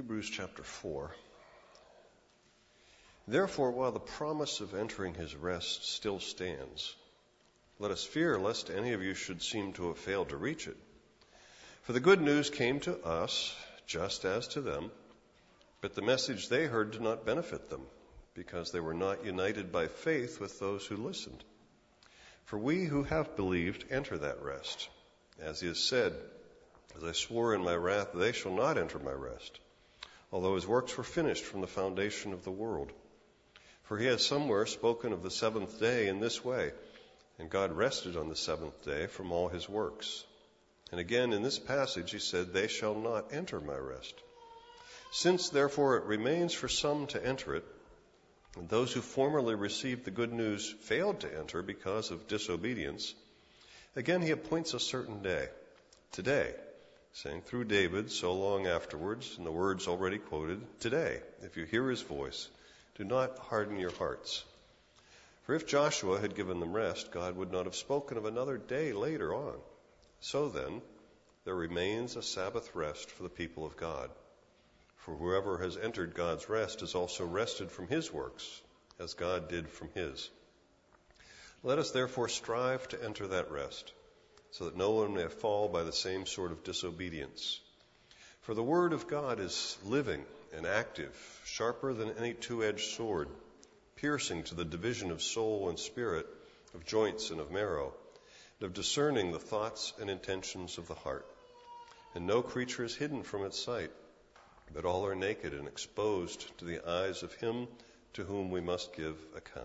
Hebrews chapter 4. Therefore, while the promise of entering his rest still stands, let us fear lest any of you should seem to have failed to reach it. For the good news came to us just as to them, but the message they heard did not benefit them, because they were not united by faith with those who listened. For we who have believed enter that rest. As he has said, as I swore in my wrath, they shall not enter my rest, although his works were finished from the foundation of the world. For he has somewhere spoken of the seventh day in this way, and God rested on the seventh day from all his works. And again in this passage he said, they shall not enter my rest. Since therefore it remains for some to enter it, and those who formerly received the good news failed to enter because of disobedience, again he appoints a certain day, today, saying through David so long afterwards, in the words already quoted, today, if you hear his voice, do not harden your hearts. For if Joshua had given them rest, God would not have spoken of another day later on. So then, there remains a Sabbath rest for the people of God. For whoever has entered God's rest is also rested from his works, as God did from his. Let us therefore strive to enter that rest, so that no one may fall by the same sort of disobedience. For the word of God is living and active, sharper than any two-edged sword, piercing to the division of soul and spirit, of joints and of marrow, and of discerning the thoughts and intentions of the heart. And no creature is hidden from its sight, but all are naked and exposed to the eyes of him to whom we must give account.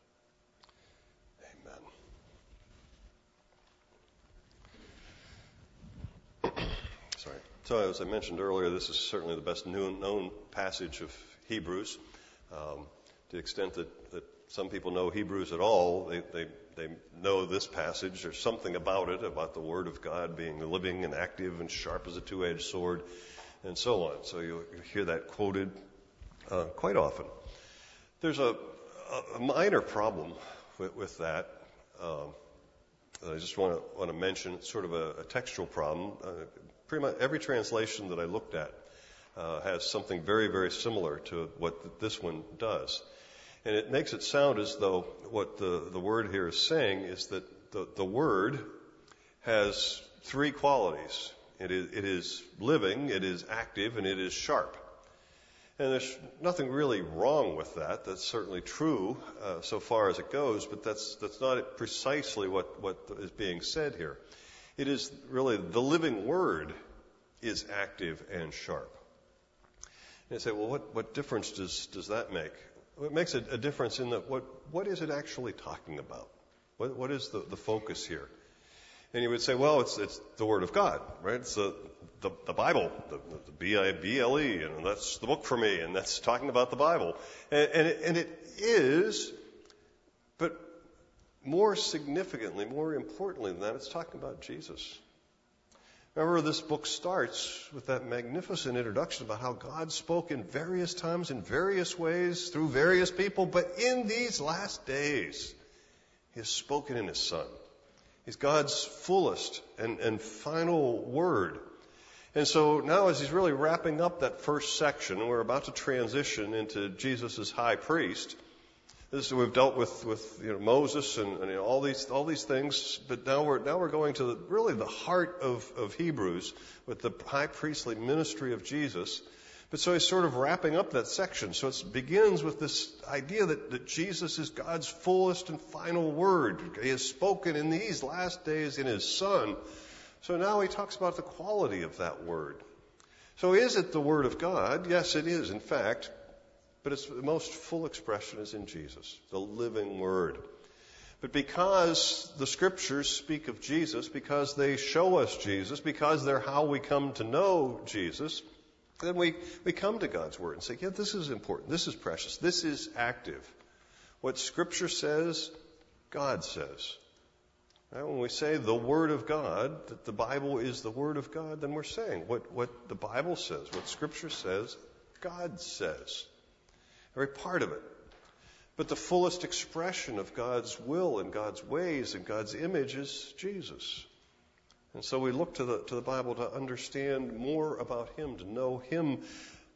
Amen. Sorry. So as I mentioned earlier, this is certainly the best known passage of Hebrews. To the extent that some people know Hebrews at all, they know this passage. There's something about it, about the Word of God being living and active and sharp as a two-edged sword, and so on. So you hear that quoted quite often. There's a minor problem with that. I just want to mention. It's sort of a textual problem. Pretty much every translation that I looked at has something very, very similar to what this one does. And it makes it sound as though what the word here is saying is that the word has three qualities. It is living, it is active, and it is sharp. And there's nothing really wrong with that. That's certainly true so far as it goes, but that's not precisely what is being said here. It is really the living word is active and sharp. And you say, well, what difference does that make? Well, it makes a difference in that what is it actually talking about? What is the focus here? And you would say, well, it's the Word of God, right? It's the Bible, the Bible, and that's the book for me, and that's talking about the Bible. And it is, but more significantly, more importantly than that, it's talking about Jesus. Remember, this book starts with that magnificent introduction about how God spoke in various times, in various ways, through various people, but in these last days, He has spoken in His Son. He's God's fullest and final word. And so now as He's really wrapping up that first section, and we're about to transition into Jesus as high priest. We've dealt with Moses and all these things, but now we're going to really the heart of Hebrews with the high priestly ministry of Jesus. But so he's sort of wrapping up that section. So it begins with this idea that Jesus is God's fullest and final word. He has spoken in these last days in His Son. So now he talks about the quality of that word. So is it the Word of God? Yes, it is, in fact. But its most full expression is in Jesus, the living Word. But because the Scriptures speak of Jesus, because they show us Jesus, because they're how we come to know Jesus, then we come to God's Word and say, yeah, this is important, this is precious, this is active. What Scripture says, God says. Right? When we say the Word of God, that the Bible is the Word of God, then we're saying what the Bible says, what Scripture says, God says. Every part of it. But the fullest expression of God's will and God's ways and God's image is Jesus. And so we look to the Bible to understand more about Him, to know Him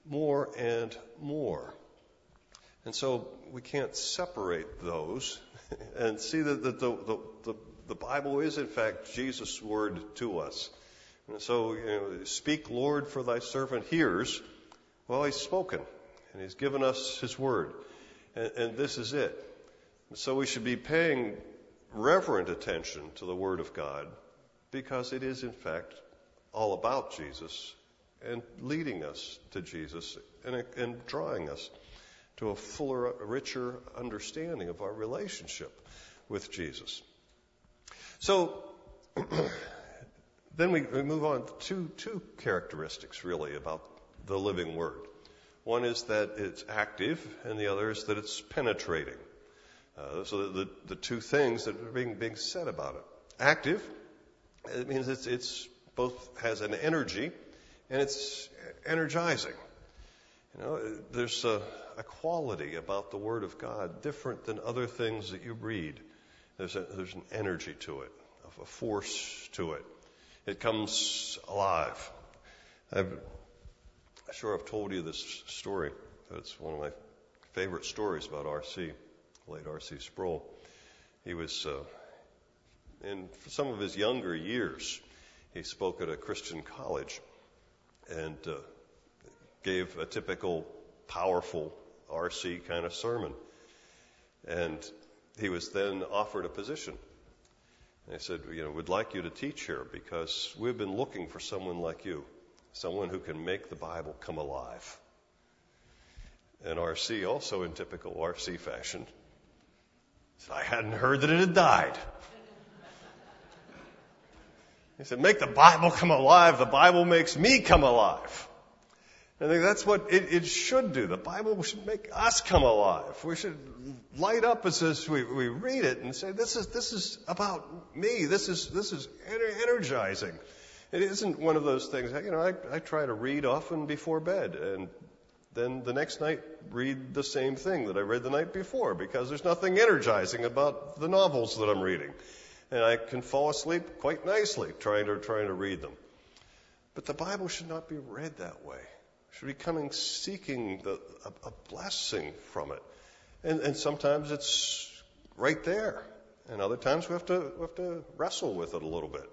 more and more. And so we can't separate those and see that the Bible is, in fact, Jesus' word to us. And so, speak, Lord, for thy servant hears. Well, he's spoken, and he's given us his word. And this is it. And so we should be paying reverent attention to the word of God, because it is, in fact, all about Jesus and leading us to Jesus and drawing us to a fuller, richer understanding of our relationship with Jesus. So then we move on to two characteristics, really, about the living word. One is that it's active, and the other is that it's penetrating. So the two things that are being said about it. Active, it means it's both has an energy and it's energizing. There's a quality about the Word of God different than other things that you read. There's an energy to it, a force to it. It comes alive. I've told you this story. It's one of my favorite stories about R.C., late R.C. Sproul. He was, in some of his younger years, he spoke at a Christian college and gave a typical powerful R.C. kind of sermon. And he was then offered a position. And they said, we'd like you to teach here because we've been looking for someone like you, someone who can make the Bible come alive. And R.C., also in typical R.C. fashion, said, I hadn't heard that it had died. He said, make the Bible come alive. The Bible makes me come alive. I think that's what it should do. The Bible should make us come alive. We should light up as we read it and say, this is about me. This is energizing. It isn't one of those things. I try to read often before bed, and then the next night read the same thing that I read the night before, because there's nothing energizing about the novels that I'm reading, and I can fall asleep quite nicely trying to read them. But the Bible should not be read that way. Should be coming seeking a blessing from it, and sometimes it's right there, and other times we have to wrestle with it a little bit.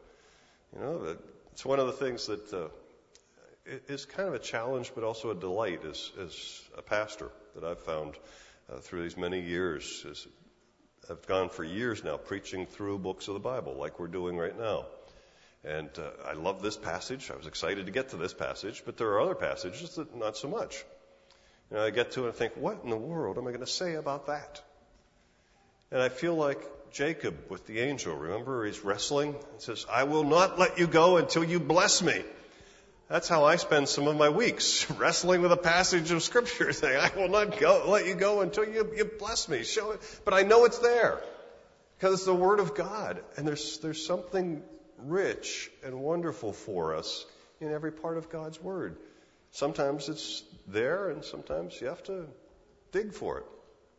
It's one of the things that is kind of a challenge, but also a delight as a pastor that I've found through these many years. I've gone for years now preaching through books of the Bible, like we're doing right now. And I love this passage. I was excited to get to this passage, but there are other passages that not so much. I get to it and think, what in the world am I going to say about that? And I feel like Jacob with the angel. Remember, he's wrestling and says, I will not let you go until you bless me. That's how I spend some of my weeks, wrestling with a passage of Scripture, saying, I will not let you go until you bless me. Show it. But I know it's there because it's the Word of God. And there's something rich and wonderful for us in every part of God's Word. Sometimes it's there, and sometimes you have to dig for it.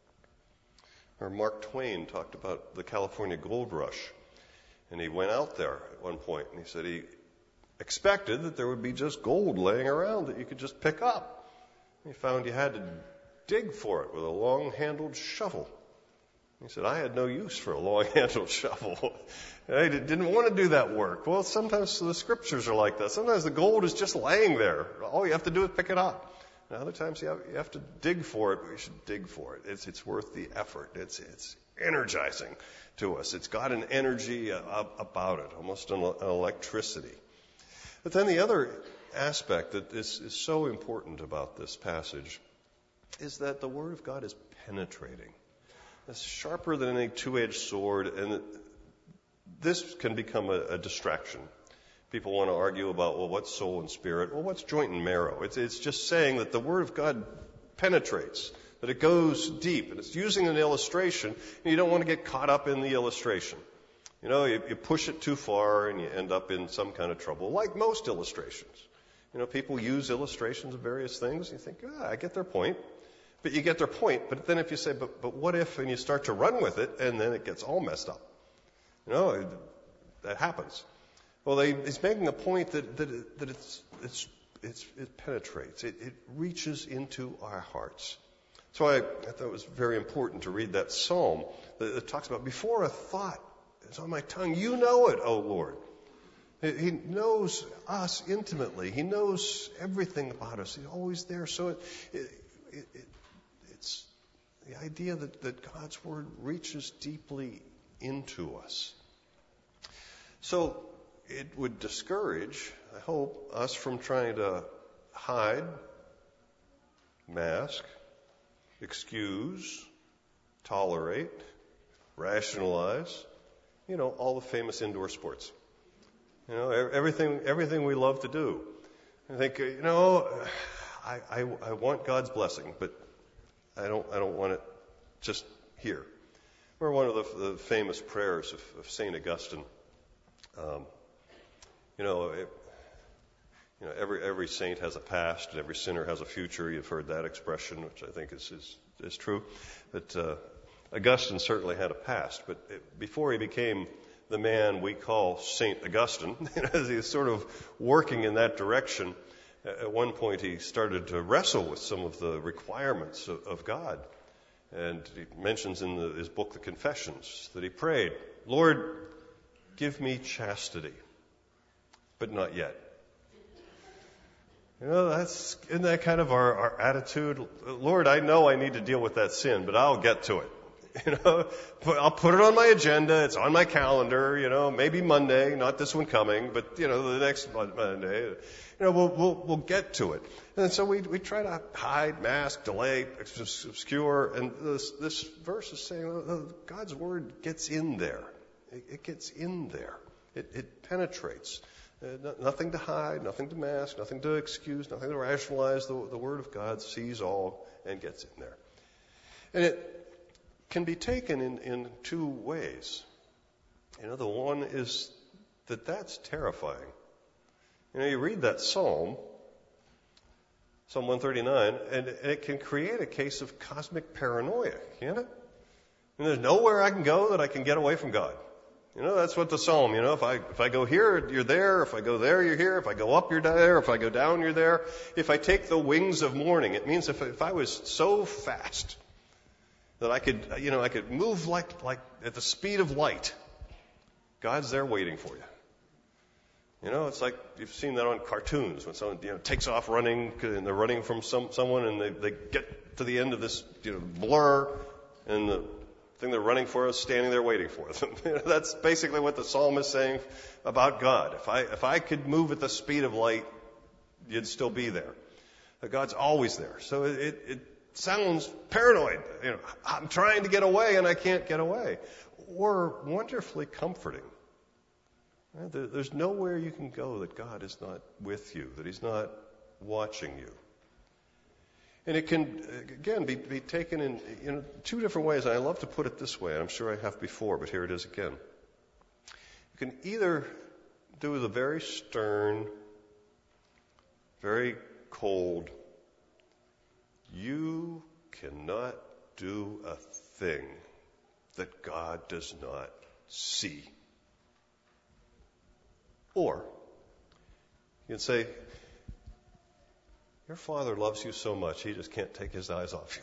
Or Mark Twain talked about the California gold rush, and he went out there at one point, and he said he expected that there would be just gold laying around that you could just pick up. He found you had to dig for it with a long-handled shovel. He said, I had no use for a long-handled shovel. I didn't want to do that work. Well, sometimes the Scriptures are like that. Sometimes the gold is just laying there. All you have to do is pick it up. And other times you have to dig for it, but you should dig for it. It's worth the effort. It's energizing to us. It's got an energy about it, almost an electricity. But then the other aspect that is so important about this passage is that the Word of God is penetrating. It's sharper than any two-edged sword, and this can become a distraction. People want to argue about, well, what's soul and spirit? Well, what's joint and marrow? It's just saying that the Word of God penetrates, that it goes deep, and it's using an illustration, and you don't want to get caught up in the illustration. You push it too far, and you end up in some kind of trouble, like most illustrations. People use illustrations of various things, and you think, I get their point. But you get their point, but then if you say, but what if, and you start to run with it, and then it gets all messed up. That happens. Well, he's making a point that it's it penetrates. It reaches into our hearts. So I thought it was very important to read that psalm that talks about, before a thought is on my tongue, you know it, O Lord. He knows us intimately. He knows everything about us. He's always there. So it's the idea that God's Word reaches deeply into us. So it would discourage, I hope, us from trying to hide, mask, excuse, tolerate, rationalize, all the famous indoor sports. Everything we love to do. I think, I want God's blessing, but I don't want it just here. Or one of the famous prayers of St. Augustine. Every saint has a past and every sinner has a future. You've heard that expression, which I think is true. But Augustine certainly had a past. But before he became the man we call St. Augustine, as he was sort of working in that direction, at one point he started to wrestle with some of the requirements of God. And he mentions in his book, The Confessions, that he prayed, Lord, give me chastity, but not yet. Isn't that kind of our attitude? Lord, I know I need to deal with that sin, but I'll get to it. I'll put it on my agenda. It's on my calendar. Maybe Monday, not this one coming, but the next Monday. We'll get to it. And so we try to hide, mask, delay, obscure. And this verse is saying God's Word gets in there. It gets in there. It penetrates. Nothing to hide, nothing to mask, nothing to excuse, nothing to rationalize. The Word of God sees all and gets in there. And it can be taken in two ways. The one is that's terrifying. You read that Psalm 139, and it can create a case of cosmic paranoia, can't it? And there's nowhere I can go that I can get away from God. That's what the Psalm, if I go here, you're there. If I go there, you're here. If I go up, you're there. If I go down, you're there. If I take the wings of morning, it means if I was so fast that I could move like at the speed of light, God's there waiting for you. It's like you've seen that on cartoons when someone takes off running and they're running from someone and they get to the end of this blur and the thing they're running for is standing there waiting for them. That's basically what the psalm is saying about God. If I could move at the speed of light, you'd still be there. But God's always there. So it sounds paranoid. I'm trying to get away and I can't get away. Or wonderfully comforting. There's nowhere you can go that God is not with you, that He's not watching you. And it can, again, be taken in two different ways. And I love to put it this way. I'm sure I have before, but here it is again. You can either do the very stern, very cold, you cannot do a thing that God does not see. Or you can say, your Father loves you so much, He just can't take His eyes off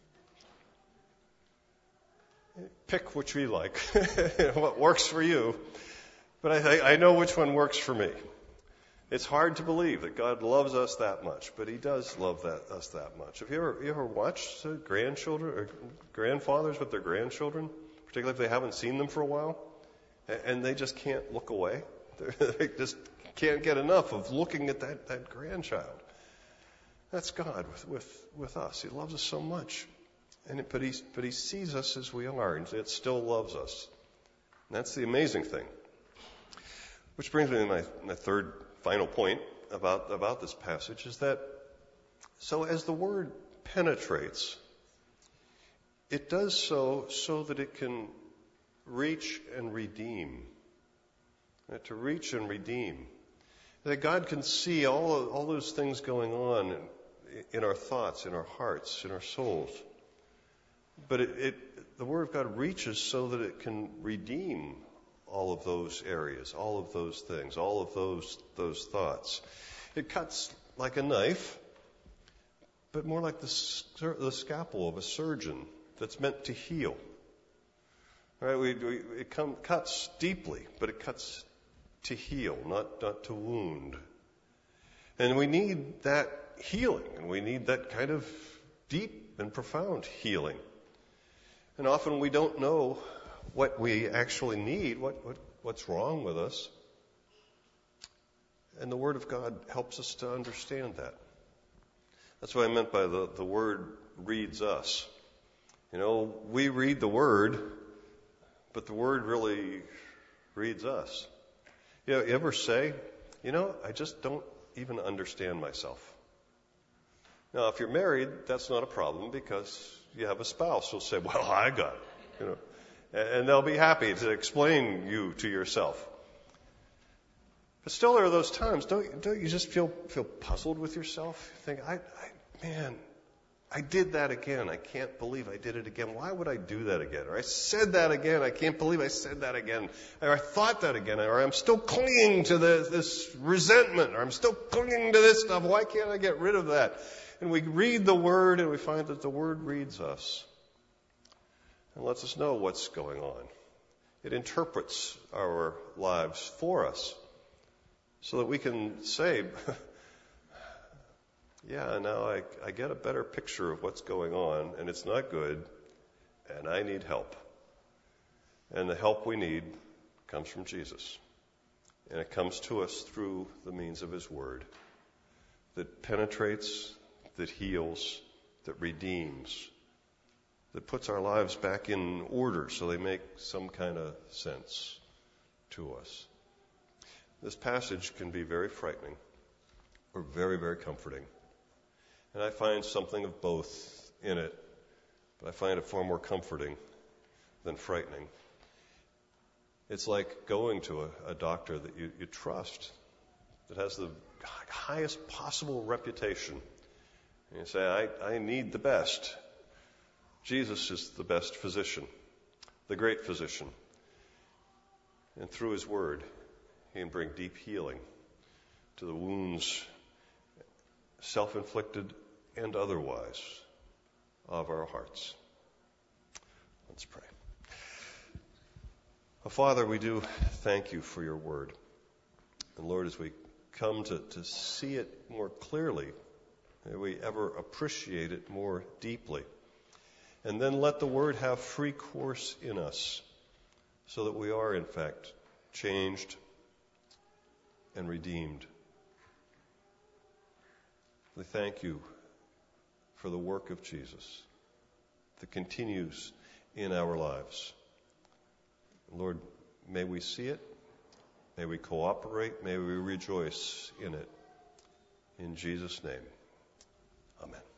you. Pick which you like, what works for you. But I know which one works for me. It's hard to believe that God loves us that much, but He does love us that much. Have you ever watched grandchildren or grandfathers with their grandchildren, particularly if they haven't seen them for a while, and they just can't look away? They just can't get enough of looking at that grandchild. That's God with us. He loves us so much, but he sees us as we are, and it still loves us. And that's the amazing thing. Which brings me to my third final point about this passage is that so as the word penetrates, it does so that it can reach and redeem. To reach and redeem. That God can see all those things going on in our thoughts, in our hearts, in our souls. But the Word of God reaches so that it can redeem all of those areas, all of those things, all of those thoughts. It cuts like a knife, but more like the scalpel of a surgeon that's meant to heal. Right? It cuts deeply, but it cuts to heal, not to wound. And we need that healing, and we need that kind of deep and profound healing. And often we don't know what we actually need, what's wrong with us. And the Word of God helps us to understand that. That's what I meant by the Word reads us. We read the Word, but the Word really reads us. You ever say, I just don't even understand myself. Now, if you're married, that's not a problem because you have a spouse who'll say, well, I got it. And they'll be happy to explain you to yourself. But still, there are those times, don't you just feel puzzled with yourself? You think, I did that again. I can't believe I did it again. Why would I do that again? Or I said that again. I can't believe I said that again. Or I thought that again. Or I'm still clinging to this resentment. Or I'm still clinging to this stuff. Why can't I get rid of that? And we read the Word and we find that the Word reads us and lets us know what's going on. It interprets our lives for us so that we can say, yeah, now I get a better picture of what's going on, and it's not good, and I need help. And the help we need comes from Jesus. And it comes to us through the means of His Word that penetrates, that heals, that redeems, that puts our lives back in order so they make some kind of sense to us. This passage can be very frightening or very, very comforting. And I find something of both in it, but I find it far more comforting than frightening. It's like going to a doctor that you trust, that has the highest possible reputation. And you say, I need the best. Jesus is the best physician, the great physician. And through His Word, He can bring deep healing to the wounds, self-inflicted and otherwise, of our hearts. Let's pray. Father, we do thank You for Your Word. And Lord, as we come to see it more clearly, may we ever appreciate it more deeply. And then let the Word have free course in us so that we are, in fact, changed and redeemed. We thank You for the work of Jesus that continues in our lives. Lord, may we see it, may we cooperate, may we rejoice in it. In Jesus' name, amen.